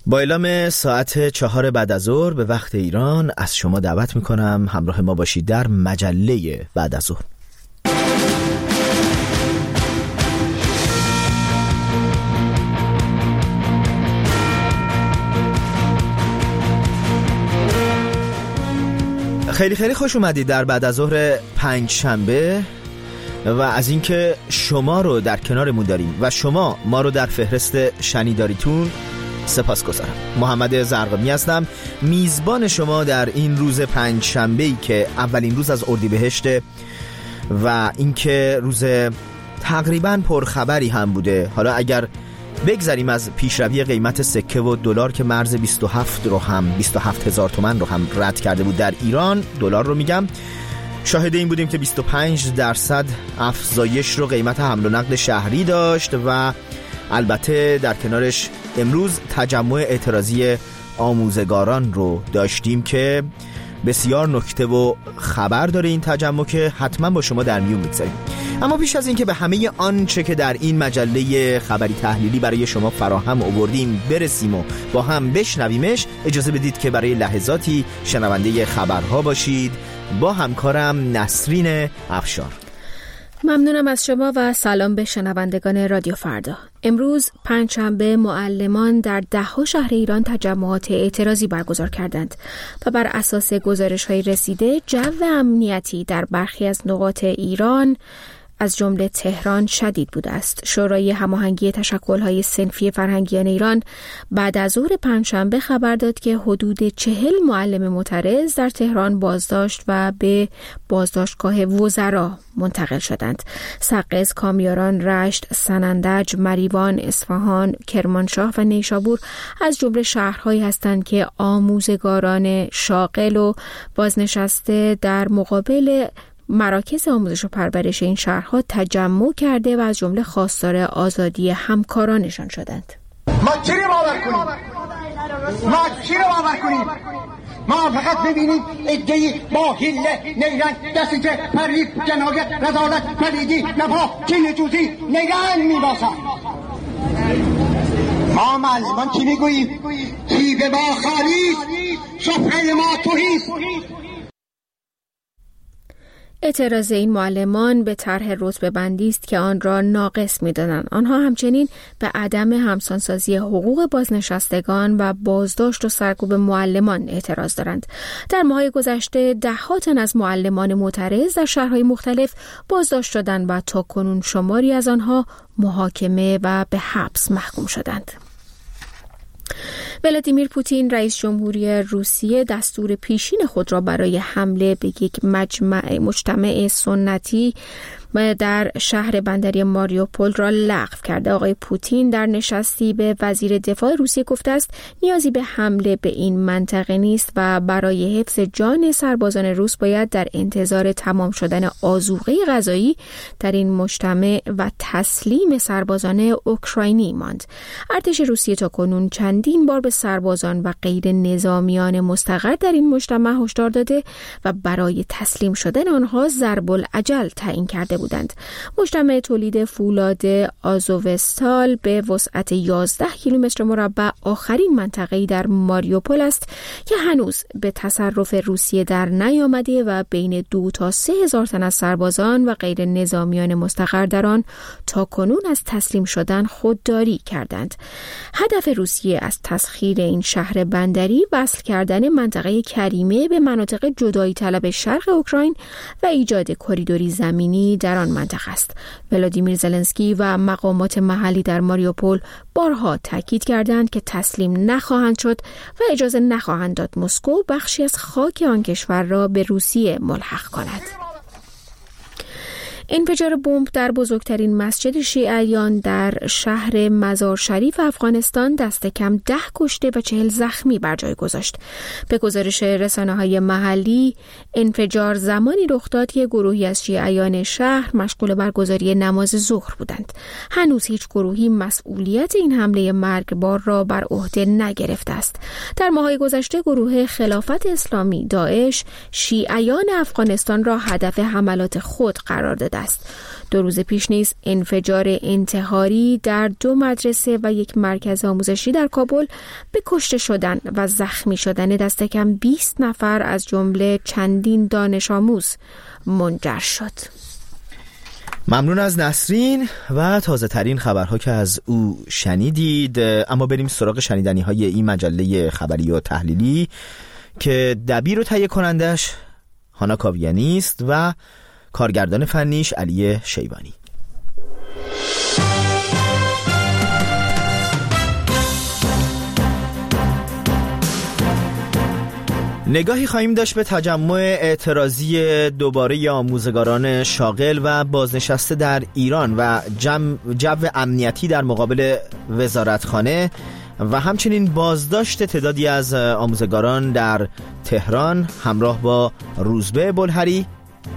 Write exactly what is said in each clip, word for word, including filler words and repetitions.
با اعلام ساعت چهار بعد از ظهر به وقت ایران از شما دعوت میکنم همراه ما باشید در مجله بعد از ظهر. خیلی خیلی خوش اومدید در بعد از ظهر پنج شنبه و از اینکه شما رو در کنارمون داریم و شما ما رو در فهرست شنیداریتون سپاسگزارم. محمد زرقمی هستم، میزبان شما در این روز پنج شنبه‌ای که اولین روز از اردیبهشت و اینکه روز تقریباً پرخبری هم بوده. حالا اگر بگذاریم از پیشروی قیمت سکه و دلار که مرز بیست و هفت رو هم بیست و هفت هزار تومان رو هم رد کرده بود در ایران، دلار رو میگم، شاهد این بودیم که بیست و پنج درصد افزایش رو قیمت حمل و نقل شهری داشت و البته در کنارش امروز تجمع اعتراضی آموزگاران رو داشتیم که بسیار نکته و خبر داره این تجمع که حتما با شما در میون میگذاریم. اما پیش از این که به همه آنچه که در این مجله خبری تحلیلی برای شما فراهم آوردیم برسیم و با هم بشنویمش، اجازه بدید که برای لحظاتی شنونده خبرها باشید با همکارم نسرین افشار. ممنونم از شما و سلام به شنوندگان رادیو فردا. امروز پنجشنبه معلمان در ده‌ها شهر ایران تجمعات اعتراضی برگزار کردند و بر اساس گزارش‌های رسیده جو امنیتی در برخی از نقاط ایران از جمله تهران شدید بوده است. شورای هماهنگی تشکل‌های صنفی فرهنگیان ایران بعد از ظهر پنجشنبه خبر داد که حدود چهل معلم معترض در تهران بازداشت و به بازداشتگاه وزرا منتقل شدند. سقز، کامیاران، رشت، سنندج، مریوان، اصفهان، کرمانشاه و نیشابور از جمله شهرهایی هستند که آموزگاران شاغل و بازنشسته در مقابل مراکز آموزش و پرورش این شهرها تجمع کرده و از جمله خواستار آزادی همکارانشان شدند. ما چی رو باور کنیم؟ ما چی رو باور کنیم؟ ما فقط ببینیم ادعی با حله نیرنگ دستی که پریب جنایت رذالت پلیدی نپا چین جوزی نیرنگ میباسن. ما معلمان چی میگوییم؟ جیب ما خالیست، سفره ما توهیست. اعتراض این معلمان به طرح رتبه بندی است که آن را ناقص می‌دانند. آنها همچنین به عدم همسانسازی حقوق بازنشستگان و بازداشت و سرکوب معلمان اعتراض دارند. در ماه‌های گذشته ده‌ها تن از معلمان معترض در شهرهای مختلف بازداشت شدند و تاکنون شماری از آنها محاکمه و به حبس محکوم شدند. ولادیمیر پوتین رئیس جمهوری روسیه دستور پیشین خود را برای حمله به یک مجمع مجتمع سنتی در شهر بندری ماریوپول را لغو کرده. آقای پوتین در نشستی به وزیر دفاع روسیه گفته است نیازی به حمله به این منطقه نیست و برای حفظ جان سربازان روس باید در انتظار تمام شدن آذوقه غذایی در این مجتمع و تسلیم سربازان اوکراینی ماند. ارتش روسیه تاکنون چندین بار به سربازان و غیر نظامیان مستقر در این مجتمع هشدار داده و برای تسلیم شدن آنها ضرب الاجل تعیین کرده بودند. مجتمع تولید فولاد آزووستال به وسعت یازده کیلومتر مربع آخرین منطقه‌ای در ماریوپول است که هنوز به تصرف روسیه در نیامده و بین دو تا سه هزار تن از سربازان و غیر نظامیان مستقر در آن تا کنون از تسلیم شدن خودداری کردند. هدف روسیه از تسخیر این شهر بندری وصل کردن منطقه کریمه به مناطق جدایی طلب شرق اوکراین و ایجاد کریدوری زمینی در آن منطقه است. ولادیمیر زلنسکی و مقامات محلی در ماریوپول بارها تاکید کردند که تسلیم نخواهند شد و اجازه نخواهند داد مسکو بخشی از خاک آن کشور را به روسیه ملحق کند. انفجار بمب در بزرگترین مسجد شیعیان در شهر مزار شریف افغانستان دست کم ده کشته و چهل زخمی بر جای گذاشت. به گزارش رسانه‌های محلی انفجار زمانی رخ داد که گروهی از شیعیان شهر مشغول برگزاری نماز ظهر بودند. هنوز هیچ گروهی مسئولیت این حمله مرگبار را بر عهده نگرفته است. در ماه‌های گذشته گروه خلافت اسلامی داعش شیعیان افغانستان را هدف حملات خود قرار داده شده است. دو روز پیش نیز انفجار انتحاری در دو مدرسه و یک مرکز آموزشی در کابل به کشته شدن و زخمی شدن دست کم بیست نفر از جمله چندین دانش آموز منجر شد. ممنون از نسرین و تازه ترین خبرها که از او شنیدید. اما بریم سراغ شنیدنی های این مجله خبری و تحلیلی که دبیر و تهیه کنندش هانا کاویانی است و کارگردان فنیش علی شیبانی. نگاهی خواهیم داشت به تجمع اعتراضی دوباره آموزگاران شاغل و بازنشسته در ایران و جو امنیتی در مقابل وزارتخانه و همچنین بازداشت تعدادی از آموزگاران در تهران همراه با روزبه بلهری،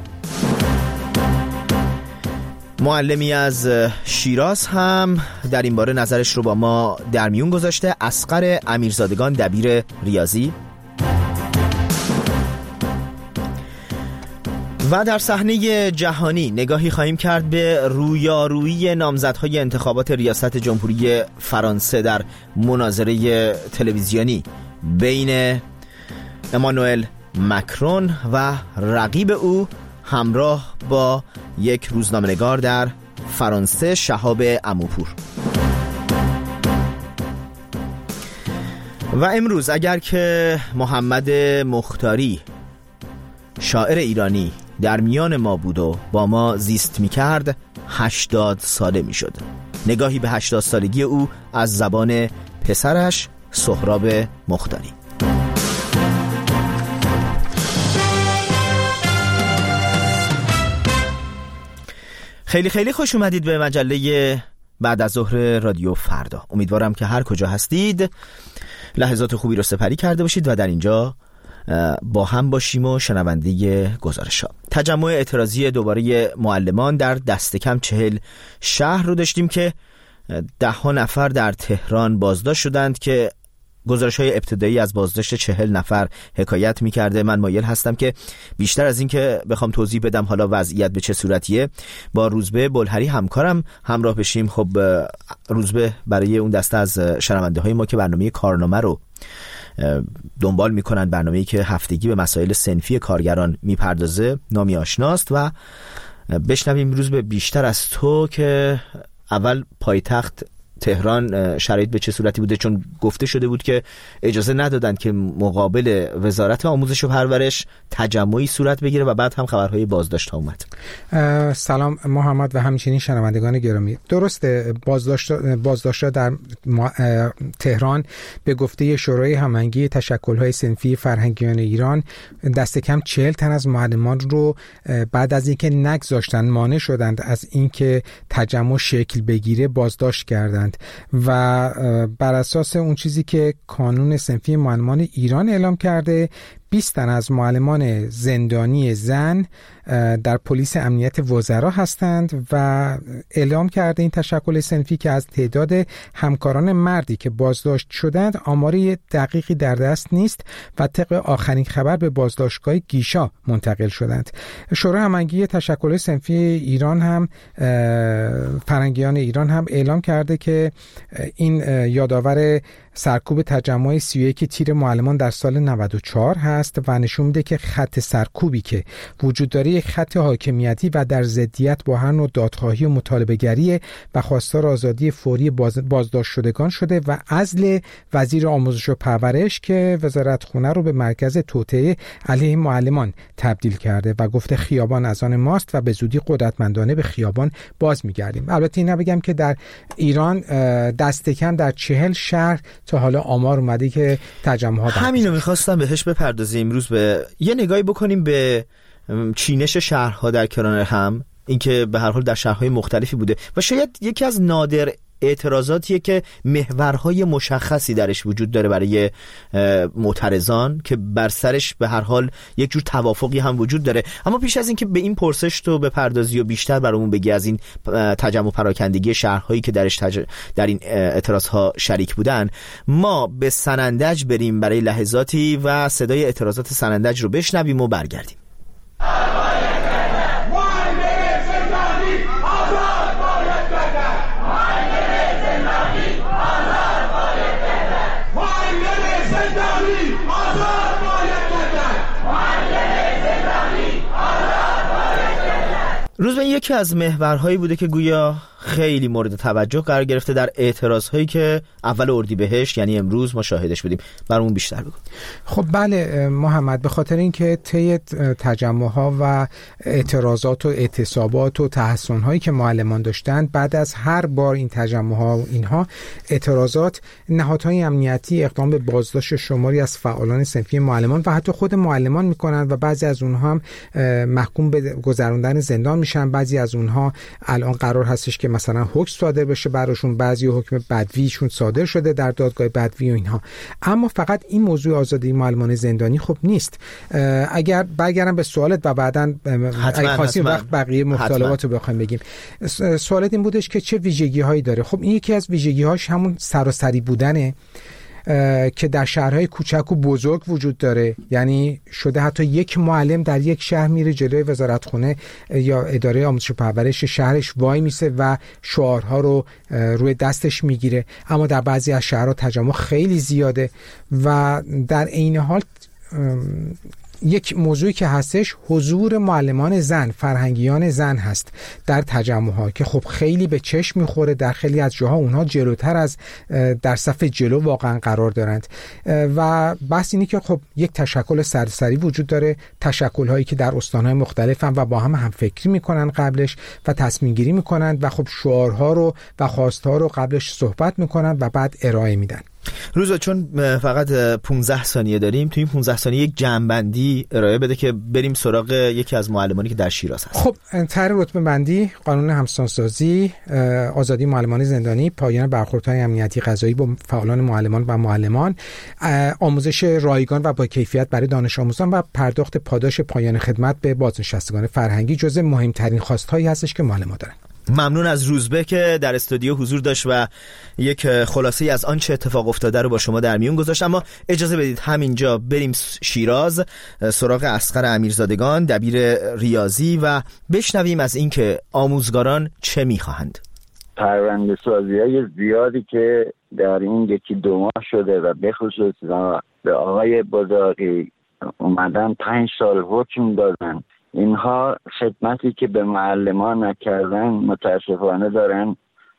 معلمی از شیراز هم در این باره نظرش رو با ما در میون گذاشته. اصغر امیرزادگان دبیر ریاضی. و در صحنه جهانی نگاهی خواهیم کرد به رویارویی نامزدهای انتخابات ریاست جمهوری فرانسه در مناظره تلویزیونی بین امانوئل مکرون و رقیب او همراه با یک روزنامه‌نگار در فرانسه، شهاب عموپور. و امروز اگر که محمد مختاری شاعر ایرانی در میان ما بود و با ما زیست می کرد، هشتاد ساله می شد. نگاهی به هشتاد سالگی او از زبان پسرش سهراب مختاری. خیلی خیلی خوش اومدید به مجله بعد از ظهر رادیو فردا. امیدوارم که هر کجا هستید لحظات خوبی رو سپری کرده باشید و در اینجا با هم باشیم و شنونده گزارش ها. تجمع اعتراضی دوباره معلمان در دست کم چهل شهر رو داشتیم که ده ها نفر در تهران بازداشت شدند که گزارش های ابتدایی از بازداشت چهل نفر حکایت می کرده. من مایل هستم که بیشتر از این که بخوام توضیح بدم حالا وضعیت به چه صورتیه با روزبه بلهری همکارم همراه بشیم. خب روزبه برای اون دسته از شنونده های ما که برنامه کارنامه رو دنبال میکنن، برنامه‌ای که هفتگی به مسائل صنفی کارگران میپردازه، نامی آشناست و بشنویم روز به بیشتر از تو که اول پایتخت تهران شرایط به چه صورتی بوده، چون گفته شده بود که اجازه ندادند که مقابل وزارت آموزش و پرورش تجمعی صورت بگیره و بعد هم خبرهای بازداشت ها اومد. سلام محمد و همچنین شنوندگان گرامی. درسته، بازداشت بازداشت در تهران به گفته شورای هماهنگی تشکل‌های صنفی فرهنگیان ایران دست کم چهل تن از معلمان رو بعد از اینکه نگذاشتن، مانع شدند از اینکه تجمع شکل بگیره، بازداشت کردند و بر اساس اون چیزی که کانون صنفی معلمان ایران اعلام کرده، بیست تن از معلمان زندانی زن در پلیس امنیت وزرا هستند و اعلام کرده این تشکل صنفی که از تعداد همکاران مردی که بازداشت شدند آماری دقیقی در دست نیست و طبق آخرین خبر به بازداشتگاه گیشا منتقل شدند. شورای هماهنگی تشکل صنفی ایران هم فرهنگیان ایران هم اعلام کرده که این یادآور سرکوب تجمع سی و یک تیر معلمان در سال نود و چهار هست و نشون میده که خط سرکوبی که وجود داره یک خط حاکمیتی و در ضدیت با هر نوع دادخواهی و مطالبه‌گری و خواستار آزادی فوری باز بازداشت شدگان شده و عزل وزیر آموزش و پرورش که وزارتخونه رو به مرکز توطئه علیه معلمان تبدیل کرده و گفته خیابان از آن ماست و به زودی قدرتمندانه به خیابان باز میگردیم. البته این بگم که در ایران دست کم در چهل شهر تا حالا آمار اومده که تجمع ها همینو میخواستم بهش بپردازیم. امروز به یه نگاهی بکنیم به چینش شهرها در کنار هم، اینکه به هر حال در شهرهای مختلفی بوده و شاید یکی از نادر اعتراضاتیه که محورهای مشخصی درش وجود داره برای معترضان که بر سرش به هر حال یک جور توافقی هم وجود داره. اما پیش از این که به این پرسش تو بپردازی و بیشتر برامون بگی از این تجمع پراکندگی شهرهایی که درش تج... در این اعتراضها شریک بودن، ما به سنندج بریم برای لحظاتی و صدای اعتراضات سنندج رو بشنویم و برگردیم. زندانی آزاد باید گردد. معلم زندانی آزاد باید گردد. روزبه یکی از محورهایی بوده که گویا خیلی مورد توجه قرار گرفته در اعتراضهایی که اول اردیبهشت یعنی امروز ما شاهدش بودیم. برامون بیشتر بگو. خب بله محمد، به خاطر اینکه طی تجمع‌ها و اعتراضات و اعتصابات و تحصن‌هایی که معلمان داشتند، بعد از هر بار این تجمع‌ها و اینها اعتراضات، نهادهای امنیتی اقدام به بازداشت شماری از فعالان صنفی معلمان و حتی خود معلمان می‌کنند و بعضی از اونها هم محکوم به گذراندن زندان میشن. بعضی از اونها الان قرار هستش که مثلا حکم صادر بشه براشون، بعضی حکم بدویشون صادر شده در دادگاه بدوی و اینها. اما فقط این موضوع آزادی معلمان زندانی خب نیست. اگر برگردم به سوالت و بعداً اگه خواستیم وقت بقیه مطالبات رو بخوایم بگیم، سوالت این بودش که چه ویژگی هایی داره. خب این یکی از ویژگی هاش همون سراسری بودنه که در شهرهای کوچک و بزرگ وجود داره. یعنی شده حتی یک معلم در یک شهر میره جلوی وزارتخونه یا اداره آموزش و پرورش شهرش وای میسه و شعارها رو روی دستش میگیره. اما در بعضی از شهرها تجمع خیلی زیاده و در عین حال یک موضوعی که هستش حضور معلمان زن، فرهنگیان زن هست در تجمع‌ها که خب خیلی به چشم میخوره. در خیلی از جاها اونها جلوتر از در صف جلو واقعا قرار دارند و بحث اینه که خب یک تشکل سرسری وجود داره، تشکل‌هایی که در استان‌های مختلف هم و با هم هم فکری میکنن قبلش و تصمیم گیری میکنن و خب شعارها رو و خواستها رو قبلش صحبت میکنن و بعد ارائه میدن. روزا چون فقط پانزده ثانیه داریم، تو این پانزده ثانیه یک جمع‌بندی ارائه بده که بریم سراغ یکی از معلمانی که در شیراز هست. خب طرح رتبه بندی، قانون همسانسازی، آزادی معلمان زندانی، پایان برخوردهای امنیتی قضایی با فعالان معلمان و معلمان، آموزش رایگان و با کیفیت برای دانش آموزان و پرداخت پاداش پایان خدمت به بازنشستگان فرهنگی جزو مهمترین خواستهایی هستش که معلمان دارن. ممنون از روزبه که در استودیو حضور داشت و یک خلاصه از آنچه اتفاق افتاده رو با شما در میون گذاشت. اما اجازه بدید همینجا بریم شیراز سراغ اصغر امیرزادگان، دبیر ریاضی، و بشنویم از اینکه آموزگاران چه میخواهند. پرونده سازی های زیادی که در این یکی دو ماه شده و به خصوص به آقای بزاقی اومدن پنج سال حکم دادن. اینها خدمتی که به معلمان نکردن متاسفانه دارن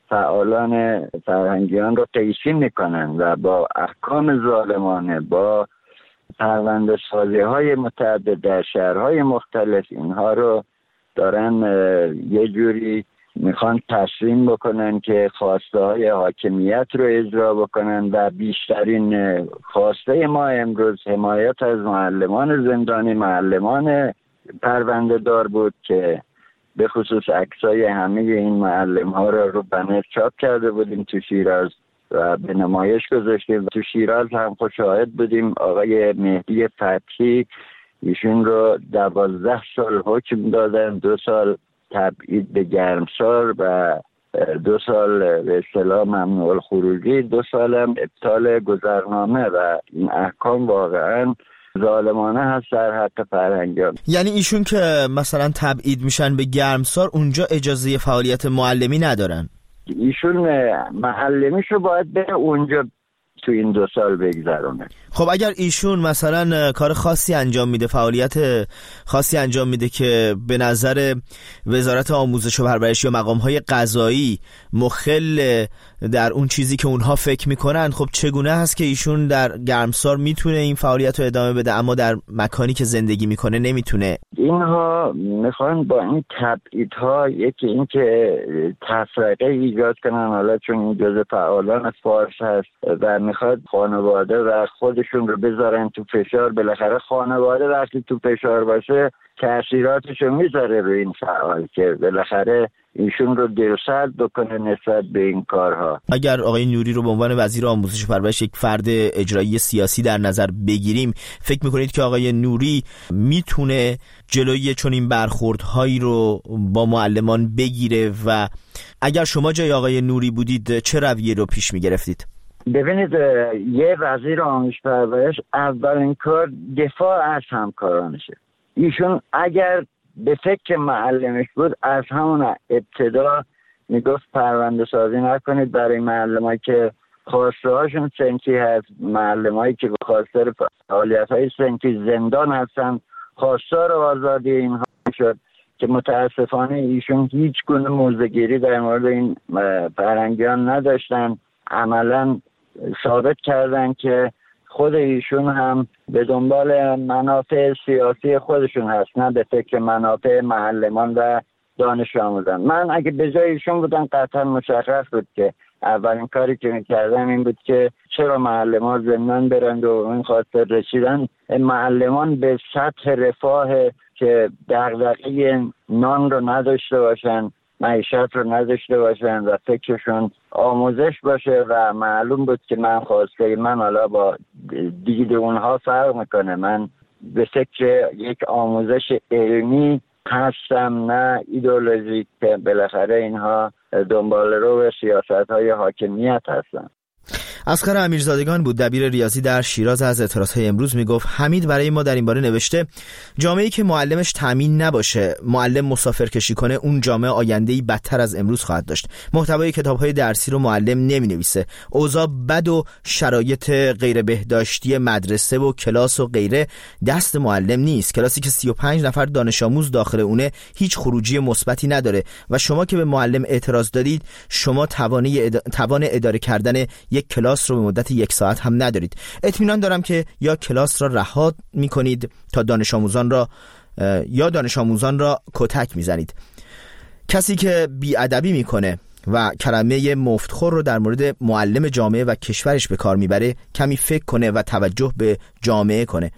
فعالان فرهنگیان رو قیچی میکنن و با احکام ظالمانه، با پرونده سازی های متعدد در شهرهای مختلف اینها رو دارن یه جوری میخوان تسلیم بکنن که خواسته های حاکمیت رو اجرا بکنن و بیشترین خواسته ما امروز حمایت از معلمان زندانی، معلمان پرونده دار بود که به خصوص عکسای همه این معلم ها را رو بنر چاپ کرده بودیم تو شیراز و به نمایش گذاشتیم. تو شیراز هم خود شاهد بودیم آقای مهدی فتحی، ایشون رو دوازده سال حکم دادن، دو سال تبعید به گرمسار و دو سال به اصطلاح ممنوع الخروجی، دو سال هم ابطال گذرنامه و این احکام واقعا ظالمانه هست در حق فرهنگیان. یعنی ایشون که مثلا تبعید میشن به گرمسار اونجا اجازه فعالیت معلمی ندارن؟ ایشون معلمیشو باید بره اونجا تو این دو سال بگذرونه. خب اگر ایشون مثلا کار خاصی انجام میده، فعالیت خاصی انجام میده که به نظر وزارت آموزش و پرورش یا مقام‌های قضایی مخل در اون چیزی که اونها فکر میکنن، خب چگونه هست که ایشون در گرمسار میتونه این فعالیت رو ادامه بده اما در مکانی که زندگی میکنه نمیتونه؟ اینها میخوان با این تبعیدها یکی این که تفرقه ایجاد کنن، حالا چون این جزء فعالان فارس هست و میخواد خانواده و خودشون رو بذارن تو فشار. بالاخره خانواده وقتی تو فشار باشه تأثیراتشو میذاره روی این فعال که بالاخره ایشون رو دلسرد بکنه نسبت به این کارها. اگر آقای نوری رو به عنوان وزیر آموزش و پرورش یک فرد اجرایی سیاسی در نظر بگیریم، فکر میکنید که آقای نوری میتونه جلوی چون این برخوردهایی رو با معلمان بگیره و اگر شما جای آقای نوری بودید چه رویه رو پیش میگرفتید؟ ببینید، یه وزیر آموزش پرورش اولین کار دفاع از همکارانشه. ایشون اگر به فکر معلمش بود از همون ابتدا میگفت پرونده سازی نکنید برای معلمایی که خواسته هاشون سنفی هست، معلم هایی که به خواستار فعالیت های سنفی زندان هستن خواستار آزادی اینها شد که متاسفانه ایشون هیچ گونه موضع‌گیری در مورد این فرهنگیان نداشتن. عملا ثابت کردن که خود ایشون هم به دنبال منافع سیاسی خودشون هست، نه به فکر منافع معلمان و دانش آموزان. من اگه به جای ایشون بودم قطعا مشخص بود که اولین کاری که میکردم این بود که چرا معلمان زندان برند و این خاطر رسیدن معلمان به سطح رفاه که دغدغه نان رو نداشته باشن، معیشت رو نداشته باشن و فکرشون آموزش باشه. و معلوم بود که من خواسته من حالا با دید اونها فرق میکنه، من به فکر یک آموزش علمی هستم نه ایدئولوژیک که بالاخره اینها دنبال رو به سیاست های حاکمیت هستن. اصغر امیرزادگان بود، دبیر ریاضی در شیراز. از اعتراضهای امروز میگفت حمید برای ما در این باره نوشته جامعه‌ای که معلمش تامین نباشه، معلم مسافرکشی کنه، اون جامعه آینده‌ای بدتر از امروز خواهد داشت. محتوای کتاب‌های درسی رو معلم نمی‌نویسه، اوضاع بد و شرایط غیر بهداشتی مدرسه و کلاس و غیره دست معلم نیست. کلاسی که سی و پنج نفر دانش آموز داخل اونه هیچ خروجی مثبتی نداره و شما که به معلم اعتراض دارید شما توانه اد... توان اداره کردن یک کلاس رو به مدت یک ساعت هم ندارید. اطمینان دارم که یا کلاس را رها می‌کنید تا دانش آموزان را یا دانش آموزان را کتک می‌زنید. کسی که بی‌ادبی می‌کنه و کلمه مفتخور رو در مورد معلم جامعه و کشورش به کار میبره کمی فکر کنه و توجه به جامعه کنه.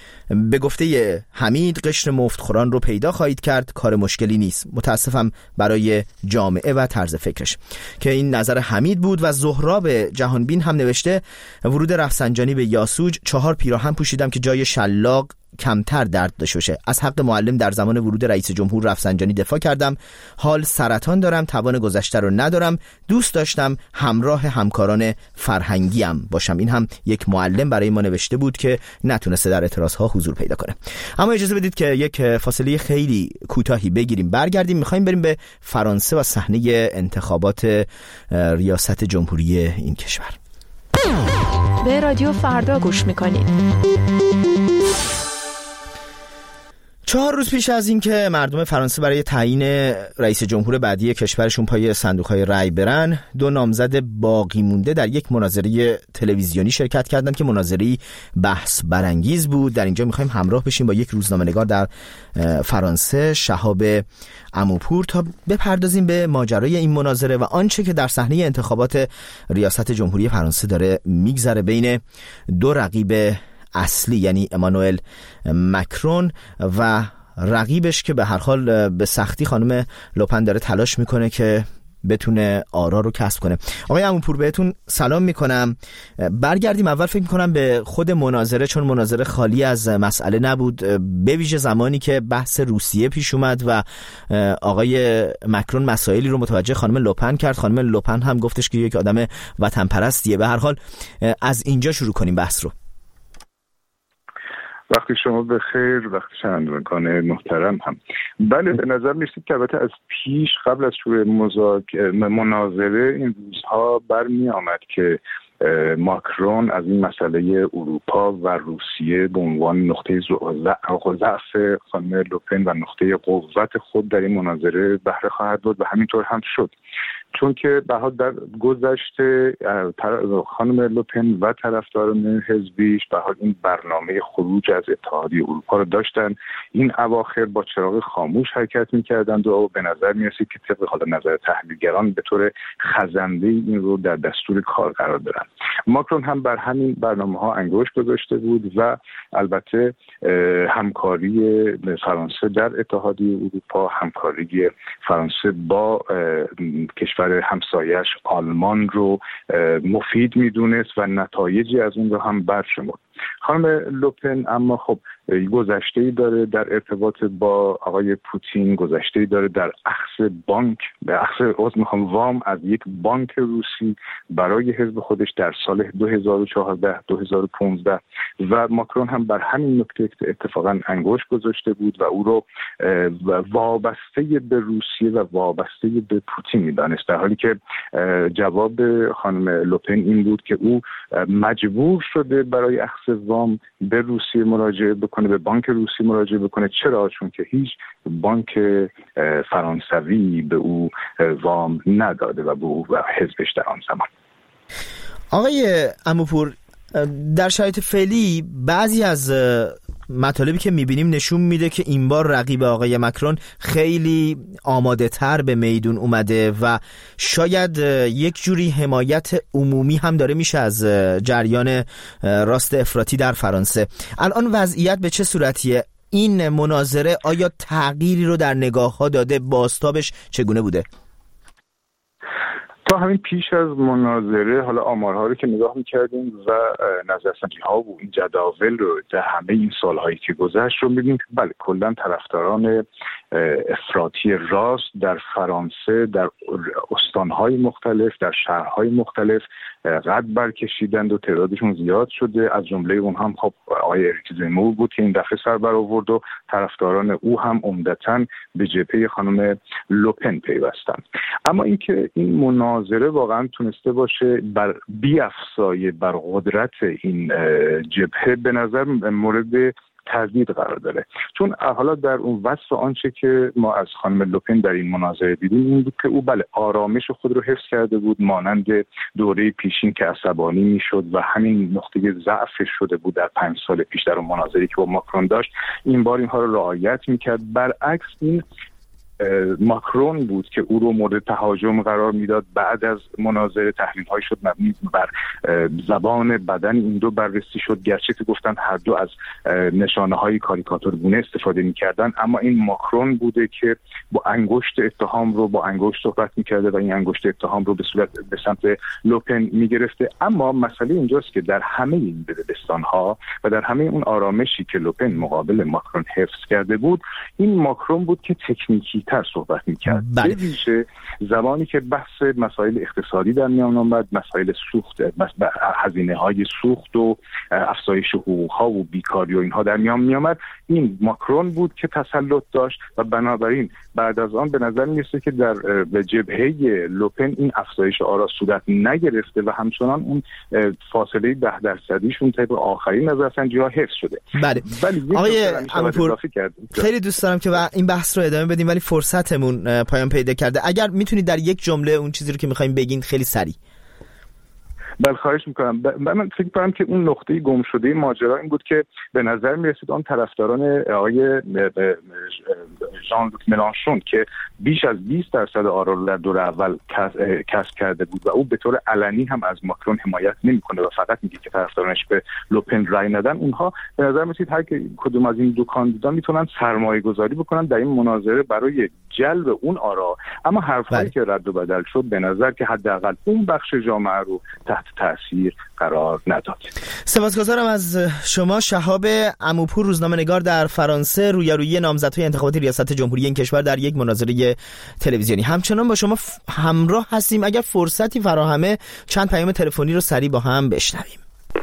به گفته حمید قشر مفتخوران رو پیدا خواهید کرد، کار مشکلی نیست. متاسفم برای جامعه و طرز فکرش. که این نظر حمید بود. و زهراب جهانبین هم نوشته ورود رفسنجانی به یاسوج، چهار پیراهن پوشیدم که جای شلاق کمتر درد داشته باشه. از حق معلم در زمان ورود رئیس جمهور رفسنجانی دفاع کردم. حال سرطان دارم، توان گذشته رو ندارم. دوست داشتم همراه همکاران فرهنگیم باشم. این هم یک معلم برای ما نوشته بود که نتونسته در اعتراضها حضور پیدا کنه. اما اجازه بدید که یک فاصله خیلی کوتاهی بگیریم، برگردیم. میخوایم بریم به فرانسه و صحنه انتخابات ریاست جمهوری این کشور. به رادیو فردا گوش میکنید. چهار روز پیش از این که مردم فرانسه برای تعیین رئیس جمهور بعدی کشورشون پای صندوق‌های رأی برن، دو نامزد باقی مونده در یک مناظره تلویزیونی شرکت کردند که مناظره‌ای بحث برانگیز بود. در اینجا می‌خوایم همراه بشیم با یک روزنامه‌نگار در فرانسه، شهاب عموپور، تا بپردازیم به ماجرای این مناظره و آنچه که در صحنه انتخابات ریاست جمهوری فرانسه داره میگذره بین دو رقیب اصلی، یعنی امانوئل مکرون و رقیبش که به هر حال به سختی خانم لوپن داره تلاش میکنه که بتونه آرا رو کسب کنه. آقای عموپور بهتون سلام میکنم. برگردیم اول فکر میکنم به خود مناظره، چون مناظره خالی از مسئله نبود، به ویژه زمانی که بحث روسیه پیش اومد و آقای مکرون مسائلی رو متوجه خانم لوپن کرد. خانم لوپن هم گفتش که یک آدم وطن پرستیه. به هر حال از اینجا شروع کنیم بحث رو. وقتی شما به خیر، وقتی شنوندگان محترم هم. بله، به نظر میرسید که البته از پیش قبل از شروع مناظره این روزها برمی آمد که ماکرون از این مسئله اروپا و روسیه به عنوان نقطه ضعف خانم لوپن و نقطه قوت خود در این مناظره بهره خواهد بود و همینطور هم شد. چون که به حال در گذشته خانم لوپن و طرفداران حزبیش به حال این برنامه خروج از اتحادیه اروپا رو داشتن. این اواخر با چراغ خاموش حرکت می‌کردند و به نظر می‌رسید که طبق حال نظر تحلیلگران به طور خزنده این رو در دستور کار قرار بدن. ماکرون هم بر همین برنامه‌ها انگشت گذاشته بود و البته همکاری فرانسه در اتحادیه اروپا، همکاری فرانسه با کشور همسایش آلمان رو مفید میدونست و نتایجی از اون رو هم برشمرد. خانم لوپن اما خب گذشته‌ای داره در ارتباط با آقای پوتین، گذشته‌ای داره در اخذ بانک به اخذ عضو میخوام وام از یک بانک روسی برای حزب خودش در سال دو هزار و چهارده دو هزار و پانزده و ماکرون هم بر همین نکته اتفاقا انگشت گذاشته بود و او رو وابسته به روسیه و وابسته به پوتین می‌دانست، در حالی که جواب خانم لوپن این بود که او مجبور شده برای اخذ وام به روسیه مراجعه بکنه، به بانک روسی مراجعه بکنه. چرا؟ چون که هیچ بانک فرانسوی به او وام نداده و به او و حزبش در آن زمان. آقای عموپور، در شرایط فعلی بعضی از مطالبی که میبینیم نشون میده که این بار رقیب آقای مکرون خیلی آماده تر به میدون اومده و شاید یک جوری حمایت عمومی هم داره میشه از جریان راست افراطی در فرانسه. الان وضعیت به چه صورتیه؟ این مناظره آیا تغییری رو در نگاه ها داده؟ بازتابش چگونه بوده؟ تا همین پیش از مناظره حالا آمارها رو که نگاه میکردیم و نظرسنجی ها و این جداول رو در همه این سالهایی که گذشت رو میبینیم که بله کلا طرفداران افراطی راست در فرانسه در استانهای مختلف در شهرهای مختلف قد برکشیدند و تعدادشون زیاد شده. از جمله اونها هم خب آقای اریک زمور بود که این دفعه سر برآورد و طرفداران او هم عمدتاً به جبهه خانم لوپن پیوستند. اما اینکه این مناظره واقعا تونسته باشه بر بیافزایه بر قدرت این جبهه به نظر مورد تردید قرار داره، چون حالا در اون وصف آنچه که ما از خانم لوپن در این مناظره دیدیم این بود که او بله آرامش خود رو حفظ کرده بود، مانند دوره پیشین که عصبانی میشد و همین نقطه ضعفش شده بود در پنج سال پیش در اون مناظری که با ماکرون داشت، این بار اینها رو رعایت میکرد. برعکس این ماکرون بود که او رو مورد تهاجم قرار میداد. بعد از مناظره تحلیل‌های شد مبنی بر زبان بدن این دو بررسی شد، گرچه که گفتن هر دو از نشانه‌های کاریکاتورگونه استفاده می‌کردن، اما این ماکرون بوده که با انگشت اتهام رو با انگشت صحبت می‌کرده و این انگشت اتهام رو به صورت به سمت لوپن می‌گرفته. اما مسئله اینجاست که در همه این دبستان‌ها و در همه اون آرامشی که لوپن مقابل ماکرون حفظ کرده بود، این ماکرون بود که تکنیکی تر صحبت میکرد. به ویژه زمانی که بحث مسائل اقتصادی در میان آمد، مسائل سوخت، هزینه های سوخت و افزایش حقوق ها و بیکاری و اینها در میان می آمد، این ماکرون بود که تسلط داشت و بنابراین بعد از آن به نظر میرسه که در جبهه لوپن این افزایش آرا صورت نگرفته و همچنان اون فاصله ده درصدیشون طبق آخرین نظرسنجی ها حفظ شده. بله. آقای عموپور، خیلی دوست دارم که این بحث رو ادامه بدیم ولی فرصتمون پایان پیدا کرده. اگر میتونید در یک جمله اون چیزی رو که میخوایم بگین خیلی سریع. بله خواهش میکنم. من فکر کنم که اون نقطه گم شده ماجرا این بود که به نظر میرسید آن طرفداران آقای ژان لوک ملانشون که بیش از بیست درصد آرا رو در دور اول کسب کرده بود و او به طور علنی هم از ماکرون حمایت نمیکنه و فقط میگه که طرفدارانش به لوپن رای ندن، اونها به نظر میرسید هر کدوم از این دو کاندیدا میتونن سرمایه گذاری بکنن در این مناظره برای جلب اون آرا. اما حرفایی که رد و بدل شد به نظر که حداقل اون بخش جامعه رو تحت تأثیر قرار نداد. سپاسگزارم از شما. شهاب عموپور، روزنامه‌نگار در فرانسه، رویارویی نامزدهای انتخابات ریاست جمهوری این کشور در یک مناظره تلویزیونی. همچنان با شما همراه هستیم. اگر فرصتی فراهمه چند پیام تلفنی رو سریع با هم بشنویم.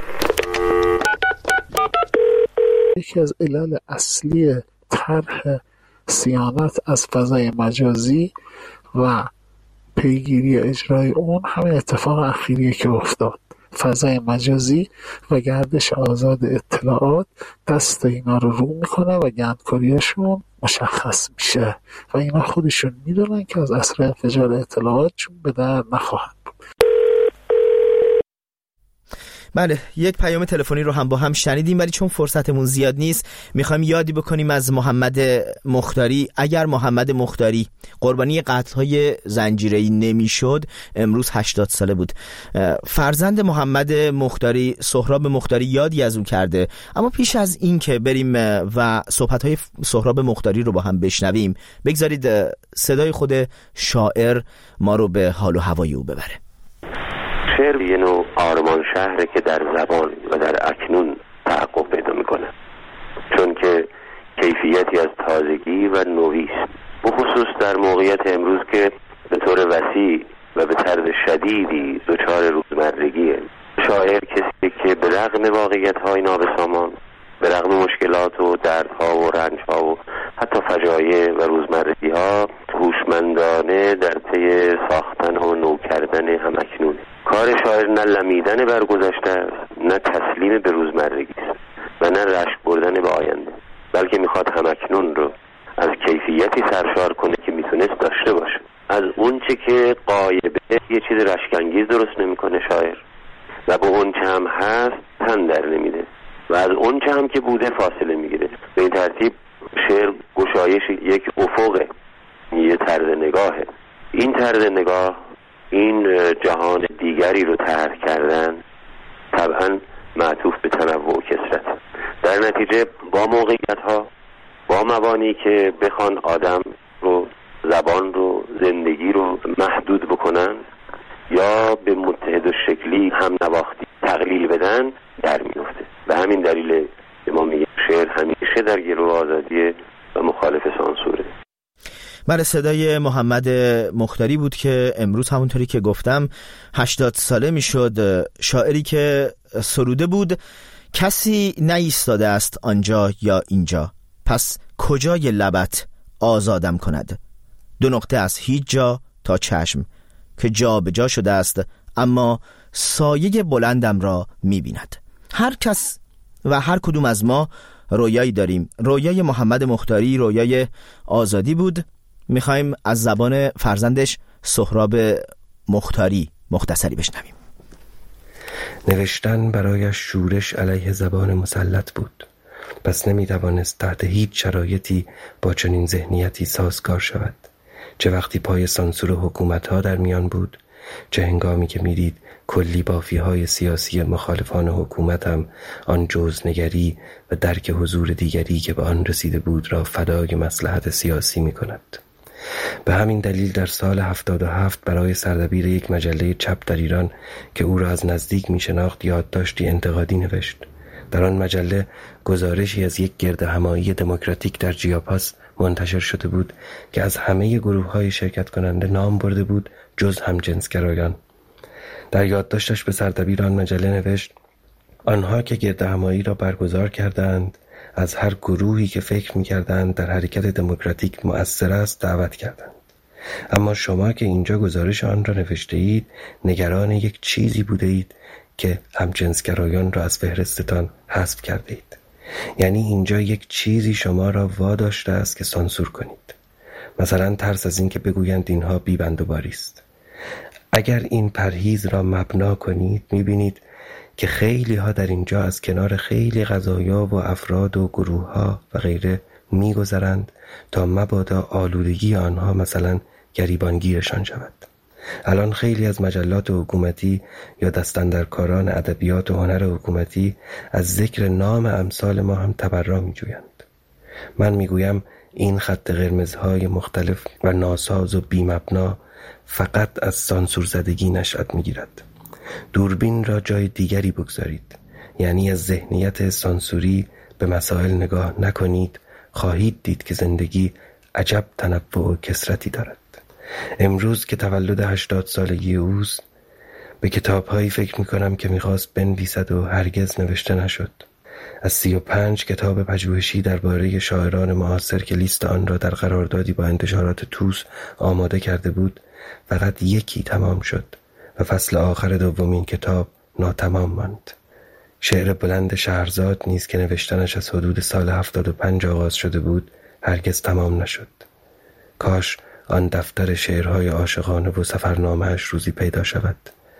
یکی از علل اصلی طرح صیانت از فضای مجازی و پیگیری اجرای اون همین اتفاق اخیریه که افتاد. فضای مجازی و گردش آزاد اطلاعات دست اینا رو رو میکنه و گندکاریشون مشخص میشه و اینا خودشون میدونن که از اثر انفجار اطلاعاتشون به در نخواهند بود. بله، یک پیام تلفنی رو هم با هم شنیدیم ولی چون فرصتمون زیاد نیست میخوایم یادی بکنیم از محمد مختاری. اگر محمد مختاری قربانی قتل‌های زنجیره‌ای نمیشد امروز هشتاد ساله بود. فرزند محمد مختاری، سهراب مختاری، یادی از اون کرده. اما پیش از این که بریم و صحبت‌های سهراب مختاری رو با هم بشنویم بگذارید صدای خود شاعر ما رو به حال و هوای او ببره. شعر یه نوع آرمان شهره که در زبان و در اکنون تحقق پیدا میکنه، چون که واقعیت امروز که به طور وسیع و به طرز شدیدی دچار روزمرگیه. شاعر کسی که به رغم واقعیت‌های نابسامان، به رغم مشکلات و دردها و رنجها و حتی فجایع و روزمرگی‌ها هوشمندانه در طی ساختن و نو کردن همکنون. کار شاعر نه لمیدن بر گذشته است، نه تسلیم به روزمرگی است و نه رشک بردن به آینده، بلکه میخواد همکنون رو از کیفیتی سرشار کنه که میتونست داشته باشه. از اون چه که غایبه یه چیز رشک‌انگیز درست نمیکنه شاعر و با اون چه هم هست تن در نمیده و از اون چه هم که بوده فاصله میگیره. به این ترتیب شعر گشایش یک افقه، یه طرز نگاهه. این طرز نگاه، این جهان دیگری رو طرح کردن طبعا معطوف به تنوع و کثرت. در نتیجه با موقعیت ها، با مبانی که بخوان آدم رو، زبان رو، زندگی رو محدود بکنن یا به متحد و شکلی هم نواختی تقلیل بدن در میفته. به همین دلیل ما میگیم شعر همیشه در گرو آزادی و مخالف سانسوره. بله، صدای محمد مختاری بود که امروز همونطوری که گفتم هشتاد ساله میشد. شاعری که سروده بود کسی نایستاده است آنجا یا اینجا، پس کجای لبت آزادم کند. دو نقطه از هیچ جا تا چشم که جا به جا شده است، اما سایه بلندم را می‌بیند. هر کس و هر کدوم از ما رویایی داریم. رویای محمد مختاری رویای آزادی بود. میخوایم از زبان فرزندش سهراب مختاری مختصری بشنویم. نوشتن برایش شورش علیه زبان مسلط بود، پس نمیتوانست تحت هیچ شرایطی با چنین ذهنیتی سازگار شود، چه وقتی پای سانسور حکومت‌ها در میان بود، چه هنگامی که میدید کلی بافی‌های سیاسی مخالفان حکومت هم آن جزنگری و درک حضور دیگری که به آن رسیده بود را فدای مصلحت سیاسی می‌کند. به همین دلیل در سال هفتاد و هفت برای سردبیر یک مجله چپ در ایران که او را از نزدیک می‌شناخت یادداشتی انتقادی نوشت. در آن مجله گزارشی از یک گردهمایی دموکراتیک در جیاپاس منتشر شده بود که از همه گروه‌های شرکت کننده نام برده بود جز همجنسگرایان. در یادداشتش به سردبیر آن مجله نوشت: آنها که گردهمایی را برگزار کردند از هر گروهی که فکر می‌کردند در حرکت دموکراتیک مؤثر است دعوت کردند، اما شما که اینجا گزارش آن را نوشته اید نگران یک چیزی بوده اید که همجنسگرایان را از فهرستتان حذف کرده اید. یعنی اینجا یک چیزی شما را واداشته است که سانسور کنید، مثلا ترس از این که بگویند اینها بی بند و باری است. اگر این پرهیز را مبنا کنید می‌بینید که خیلی ها در اینجا از کنار خیلی قضایا و افراد و گروه ها و غیره می‌گذرند تا مبادا آلودگی آنها مثلا گریبانگیرشان شود. الان خیلی از مجلات حکومتی یا دستاندرکاران ادبیات و هنر حکومتی از ذکر نام امثال ما هم تبرا می‌جویند. من میگویم این خط قرمزهای مختلف و ناساز و بی‌مبنا فقط از سانسور زدگی نشأت می‌گیرد. دوربین را جای دیگری بگذارید، یعنی از ذهنیت سانسوری به مسائل نگاه نکنید، خواهید دید که زندگی عجب تنوع و کثرتی دارد. امروز که تولد هشتاد سالگی اوست به کتاب‌هایی فکر می‌کنم که می‌خواست بنویسد و هرگز نوشته نشد. از سی و پنج کتاب پژوهشی درباره شاعران معاصر که لیست آن را در قراردادی با انتشارات توس آماده کرده بود فقط یکی تمام شد و فصل آخر دومین کتاب ناتمام ماند. شعر بلند شهرزاد نیز که نوشتنش از حدود سال هفتاد و پنج آغاز شده بود هرگز تمام نشد. کاش آن دفتر شعرهای عاشقانه و سفرنامه‌اش روزی پیدا شود.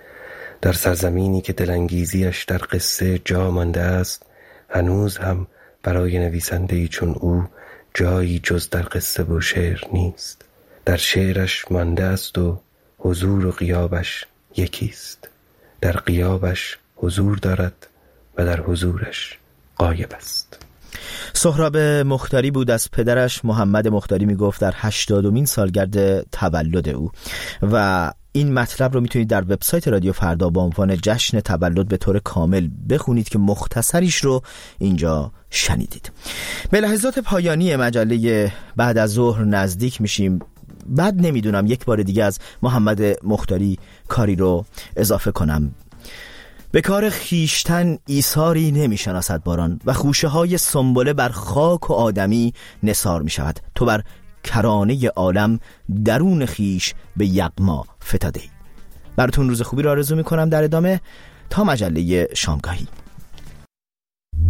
در سرزمینی که دلانگیزیش در قصه جا مانده است، هنوز هم برای نویسنده‌ای چون او جایی جز در قصه و شعر نیست. در شعرش مانده است و حضور و غیابش یکیست. در غیابش حضور دارد و در حضورش غایب است. سهراب مختاری بود. از پدرش محمد مختاری میگفت در هشتادمین سالگرد تولد او و این مطلب رو میتونید در وبسایت رادیو فردا با عنوان جشن تولد به طور کامل بخونید که مختصریش رو اینجا شنیدید. به لحظات پایانی مجله بعد از ظهر نزدیک میشیم بعد نمیدونم یک بار دیگه از محمد مختاری کاری رو اضافه کنم. به کار خیشتن ایثاری نمیشناسد باران و خوشه های سنبله بر خاک و آدمی نثار می شود. تو بر کرانه عالم درون خیش به یغما فتاده ای. براتون روز خوبی رو آرزو می کنم. در ادامه تا مجله شامگاهی.